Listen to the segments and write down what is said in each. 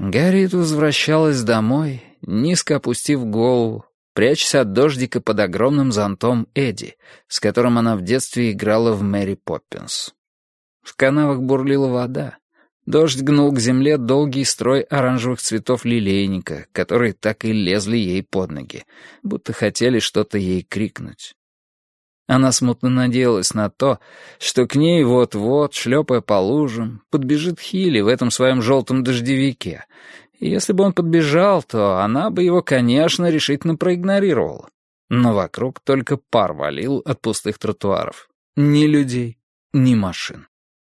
Гарриет возвращалась домой, низко опустив голову, прячась от дождика под огромным зонтом Эдди, с которым она в детстве играла в Мэри Поппинс. В канавах бурлила вода. Дождь гнул к земле долгий строй оранжевых цветов лилейника, которые так и лезли ей под ноги, будто хотели что-то ей крикнуть. Она смутно надеялась на то, что к ней вот-вот, шлепая по лужам, подбежит Хилли в этом своем желтом дождевике. И если бы он подбежал, то она бы его, конечно, решительно проигнорировала. Но вокруг только пар валил от пустых тротуаров. Ни людей, ни машин.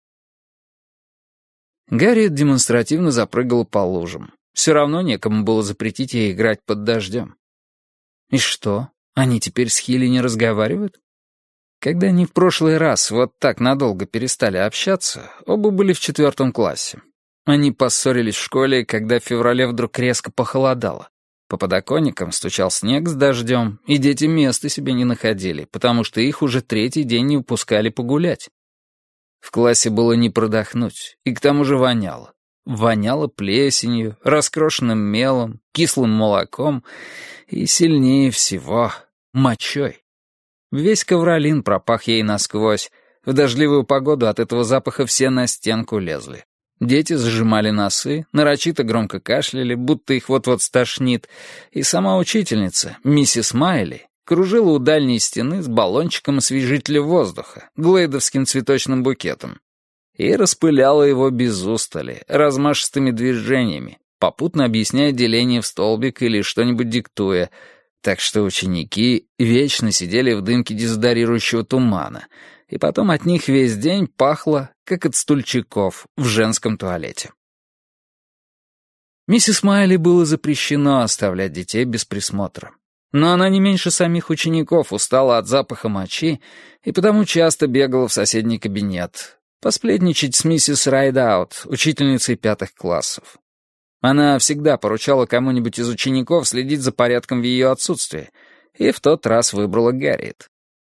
Гарриет демонстративно запрыгала по лужам. Все равно некому было запретить ей играть под дождем. И что, они теперь с Хилли не разговаривают? Когда они в прошлый раз вот так надолго перестали общаться, оба были в 4 классе. Они поссорились в школе, когда в феврале вдруг резко похолодало. По подоконникам стучал снег с дождем, и дети места себе не находили, потому что их уже 3-й день не выпускали погулять. В классе было не продохнуть, и к тому же воняло. Воняло плесенью, раскрошенным мелом, кислым молоком и, сильнее всего, мочой. Весь ковролин пропах ей насквозь. В дождливую погоду от этого запаха все на стенку лезли. Дети зажимали носы, нарочито громко кашляли, будто их вот-вот стошнит, и сама учительница, миссис Майли, кружила у дальней стены с баллончиком освежителя воздуха, глейдовским цветочным букетом, и распыляла его без устали, размашистыми движениями, попутно объясняя деление в столбик или что-нибудь диктуя, так что ученики вечно сидели в дымке дезодорирующего тумана, и потом от них весь день пахло, как от стульчиков в женском туалете. Миссис Майли было запрещено оставлять детей без присмотра. Но она не меньше самих учеников устала от запаха мочи и потому часто бегала в соседний кабинет, посплетничать с миссис Райдаут, учительницей 5 классов. Она всегда поручала кому-нибудь из учеников следить за порядком в ее отсутствие, и в тот раз выбрала Гарриет.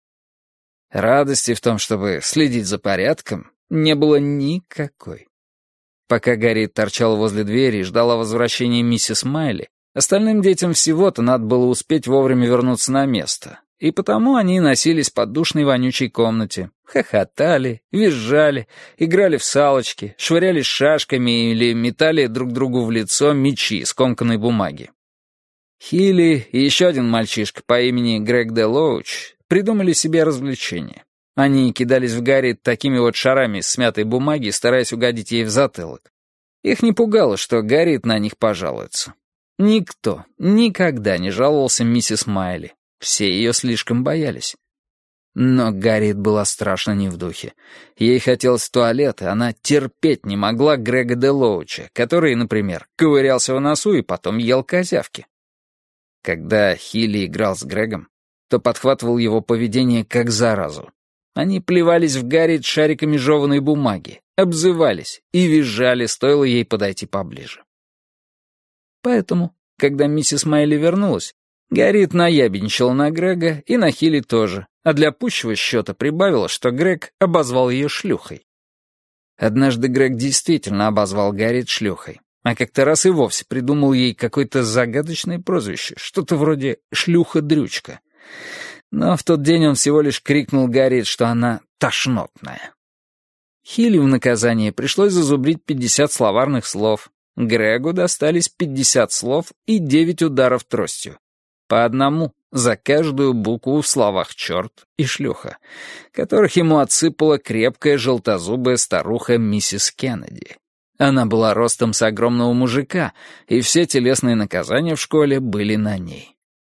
Радости в том, чтобы следить за порядком, не было никакой. Пока Гарриет торчала возле двери и ждала возвращения миссис Майли, остальным детям всего-то надо было успеть вовремя вернуться на место, и потому они носились по душной вонючей комнате, хохотали, визжали, играли в салочки, швырялись шашками или метали друг другу в лицо мячи из скомканной бумаги. Хилли и еще один мальчишка по имени Грег де Лоуч придумали себе развлечение. Они кидались в Гарриет такими вот шарами из смятой бумаги, стараясь угодить ей в затылок. Их не пугало, что Гарриет на них пожалуется. Никто никогда не жаловался миссис Майли. Все ее слишком боялись. Но Гарриет была страшно не в духе. Ей хотелось в туалет, и она терпеть не могла Грега де Лоуча, который, например, ковырялся в носу и потом ел козявки. Когда Хилли играл с Грегом, то подхватывал его поведение как заразу. Они плевались в Гарриет шариками жеваной бумаги, обзывались и визжали, стоило ей подойти поближе. Поэтому, когда миссис Майли вернулась, Гарриет наябедничала на Грега и на Хилли тоже, а для пущего счета прибавила, что Грег обозвал ее шлюхой. Однажды Грег действительно обозвал Гарриет шлюхой, а как-то раз и вовсе придумал ей какое-то загадочное прозвище, что-то вроде «шлюха-дрючка». Но в тот день он всего лишь крикнул Гарриет, что она тошнотная. Хилли в наказание пришлось зазубрить 50 словарных слов. Грегу достались 50 слов и 9 ударов тростью. По одному за каждую букву в словах «черт» и «шлюха», которых ему отсыпала крепкая желтозубая старуха миссис Кеннеди. Она была ростом с огромного мужика, и все телесные наказания в школе были на ней.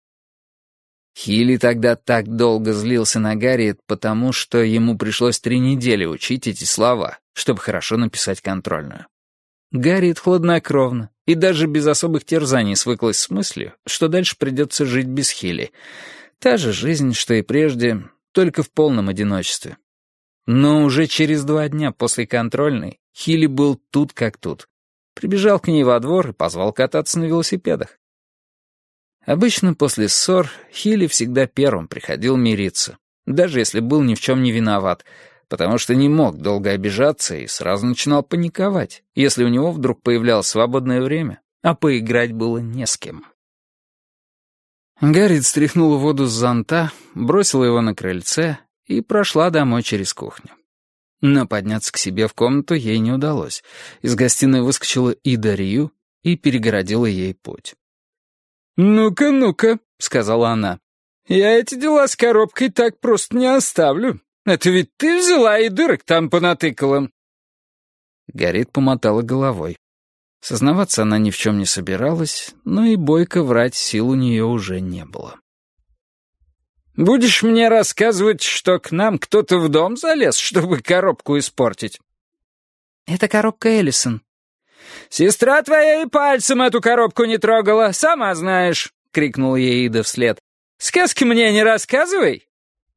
Хилли тогда так долго злился на Гарриет, потому что ему пришлось 3 недели учить эти слова, чтобы хорошо написать контрольную. Гарриет хладнокровно и даже без особых терзаний свыклась с мыслью, что дальше придется жить без Хилли. Та же жизнь, что и прежде, только в полном одиночестве. Но уже через 2 дня после контрольной Хилли был тут как тут. Прибежал к ней во двор и позвал кататься на велосипедах. Обычно после ссор Хилли всегда первым приходил мириться, даже если был ни в чем не виноват, потому что не мог долго обижаться и сразу начинал паниковать, если у него вдруг появлялось свободное время, а поиграть было не с кем. Гарриет стряхнула воду с зонта, бросила его на крыльце и прошла домой через кухню. Но подняться к себе в комнату ей не удалось. Из гостиной выскочила Ида Рью и перегородила ей путь. «Ну-ка, ну-ка», — сказала она, — «я эти дела с коробкой так просто не оставлю. Это ведь ты взяла и дырок там понатыкала». Гарриет помотала головой. Сознаваться она ни в чем не собиралась, но и бойко врать сил у нее уже не было. «Будешь мне рассказывать, что к нам кто-то в дом залез, чтобы коробку испортить?» «Это коробка Эллисон». «Сестра твоя и пальцем эту коробку не трогала, сама знаешь», — крикнула ей Ида вслед. «Сказки мне не рассказывай».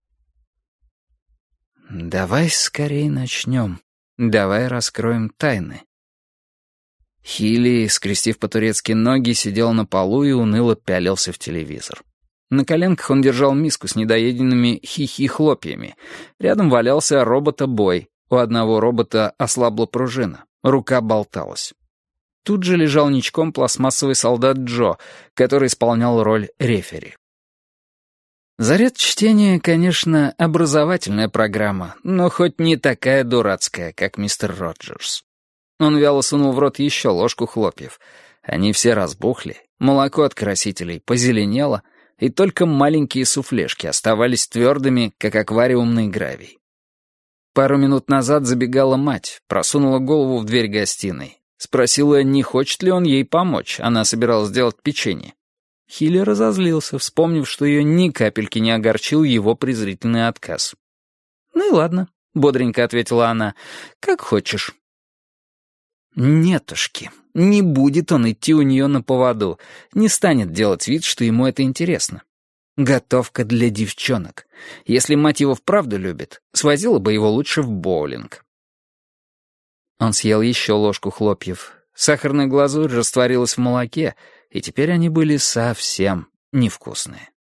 «Давай скорее начнем. Давай раскроем тайны». Хилли, скрестив по-турецки ноги, сидел на полу и уныло пялился в телевизор. На коленках он держал миску с недоеденными хихи-хлопьями. Рядом валялся робота-бой. У одного робота ослабла пружина. Рука болталась. Тут же лежал ничком пластмассовый солдат Джо, который исполнял роль рефери. Заряд чтения, конечно, образовательная программа, но хоть не такая дурацкая, как мистер Роджерс. Он вяло сунул в рот еще ложку хлопьев. Они все разбухли, молоко от красителей позеленело, и только маленькие суфлешки оставались твердыми, как аквариумный гравий. Пару минут назад забегала мать, просунула голову в дверь гостиной. Спросила, не хочет ли он ей помочь, она собиралась сделать печенье. Хилли разозлился, вспомнив, что ее ни капельки не огорчил его презрительный отказ. «Ну и ладно», — бодренько ответила она, — «как хочешь». Нетушки, не будет он идти у нее на поводу, не станет делать вид, что ему это интересно. Готовка для девчонок. Если мать его вправду любит, свозила бы его лучше в боулинг. Он съел еще ложку хлопьев. Сахарная глазурь растворилась в молоке, и теперь они были совсем невкусные.